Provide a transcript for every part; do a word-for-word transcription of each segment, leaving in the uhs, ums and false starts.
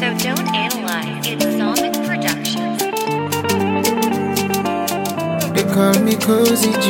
So don't analyze. It's Sonic Productions. They call me Cozy G.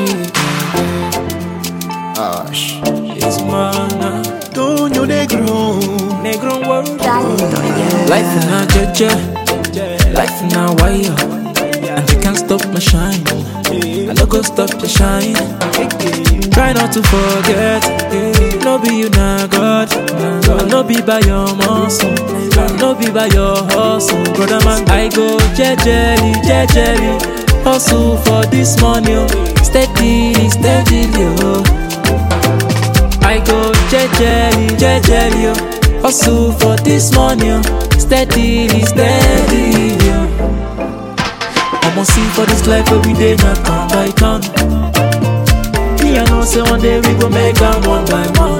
Ash. It's mana. Don't you negro? Negro world. Life in a jeje. Life in a wire. And you can't stop my shine. I no go stop your shine. Try not to forget. No be you na God. And no be by your muscle. And no be by your hustle. Brother man, I go jejely, jejely. Hustle for this money, oh. Steady, steady, oh. I go jejely, jejely, oh. Hustle for this money, oh. Steady, steady, oh. I'ma see for this life every day, not turn by turn. Me, I know say one day we go make am one by one.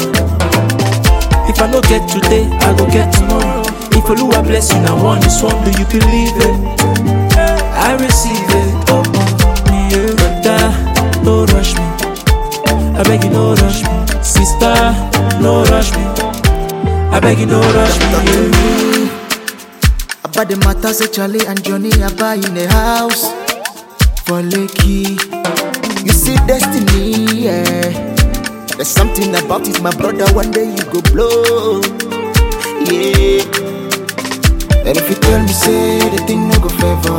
If I no get today, I go get tomorrow. If Oluwa bless you now one is one, do you believe it? I receive it. Oh, oh, me, yeah. Brother, no rush me. I beg you, no rush me. Sister, no rush me. I beg you, no rush me. Yeah. About the matter, say Charlie and Johnny are buying a house for Lekki. You see destiny, yeah. There's something about it, my brother. One day you go blow, yeah. And if you tell me, say the thing no go favor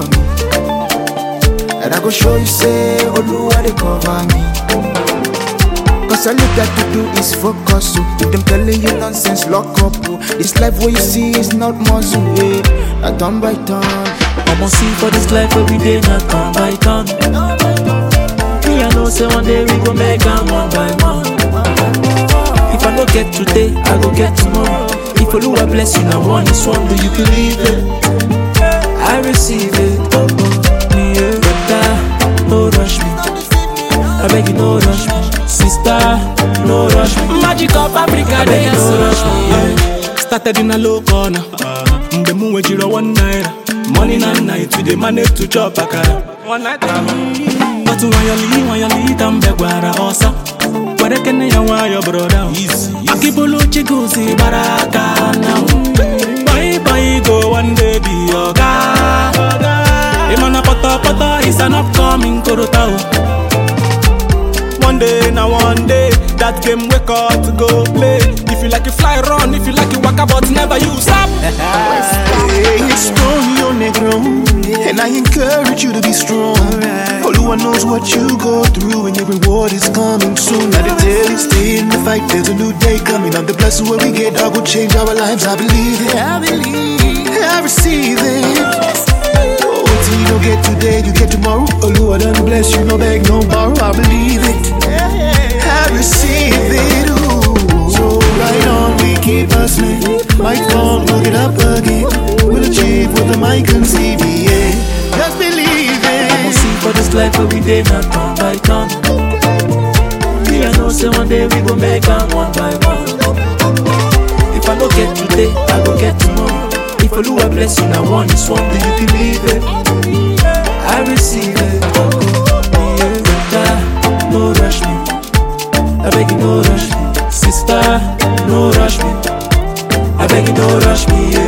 me, and I go show you, say Oluwa they cover me. Cause all you got to do is focus, so if them telling you nonsense, lock up, oh. This life what you see is not muscle, yeah. Not turn by turn. I'ma see for this life every day, not turn by turn. Me, I know say one day we go make am one by one. If I no get today, I go get tomorrow. If Oluwa bless you now one is one, do you believe it? I receive it. Oh, oh, me, yeah. Brother, no rush me. I beg you, no rush me. Sister, no rush me. Magic of Africa, they no rush me. Yeah. Started in a low corner. The moon we jiro one night. Morning and night we dey manage to chop akara. One night. But when you leave, when you leave, I'm begwara osa. Where can you want your brother? Akibolo chiguzi baraka now. Bye bye go one day be your guy. Imana pata pata is an upcoming korotao. One day, now one day, that game wake up to go play. If you like you fly, run. If you like you walk about, never you stop. Hey, it's strong, yo negro, and I encourage you to be strong. Oluwa knows what you go through, and your reward is coming soon. Now they tell you stay in the fight, there's a new day coming. I'm the blessing where we get, I will change our lives. I believe it, I believe, I receive it. Oh, till you don't get today, you get tomorrow. Oluwa done bless you, no beg, no borrow. I believe it, I receive it. Ooh. So right on, we keep hustling. Mic on, look it up again. We'll achieve what the mic can see, yeah. Just believe it. I'ma see for this life every day, not turn by turn. Me, I know say one day we go make am one by one. If I no get today, I go get tomorrow. If Oluwa bless you now one is one, do you believe it? I receive it. Oh, oh, yeah. Brother, no rush me. I beg you, no rush me. Sister, no rush me. I beg you, no rush me, yeah.